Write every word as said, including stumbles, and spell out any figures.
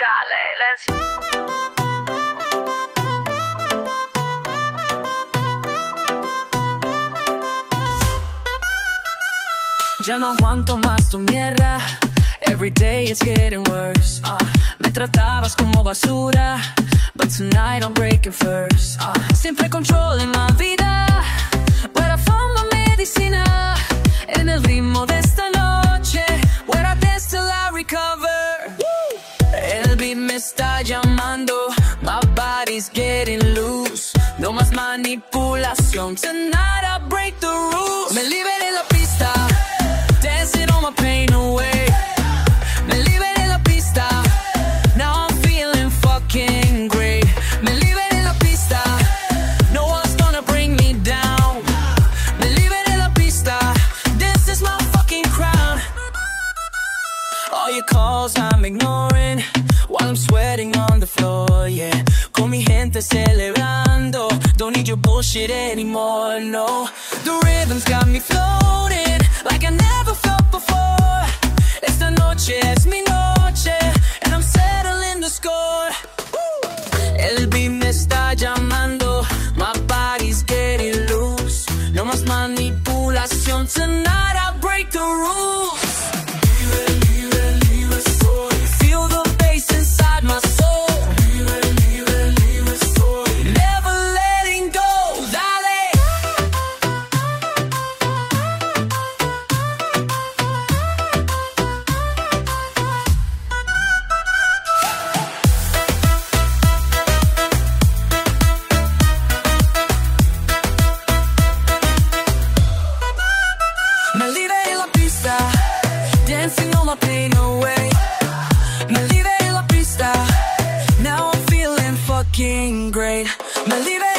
Dale, let's. Ya no aguanto más tu mierda. Every day it's getting worse. uh, Me tratabas como basura, but tonight I'm breaking first. uh, Siempre control en la vida, pero found my medicina. En el ritmo de esta noche, where I dance till I recover. El beat me está llamando, my body's getting loose. No más manipulación, tonight I break the rules. Me liberé en la pista, dancing all my pain away. Me liberé en la pista, now I'm feeling fucking great. Me liberé en la pista, no one's gonna bring me down. Me liberé en la pista, this is my fucking crown. All your calls I'm ignoring, while I'm sweating on the floor, yeah. Con mi gente celebrando, don't need your bullshit anymore, no. The rhythm's got me floating, like I never felt before. Esta noche es mi noche, and I'm settling the score. El beat me está llamando, my body's getting loose. No más manipulación, tonight I break the rules. Feel the bass inside my soul. Never letting go, dale. Me liberé en la pista, dancing all my pain away. Me liberé en la pista, now I'm feeling fucking great. Me liberé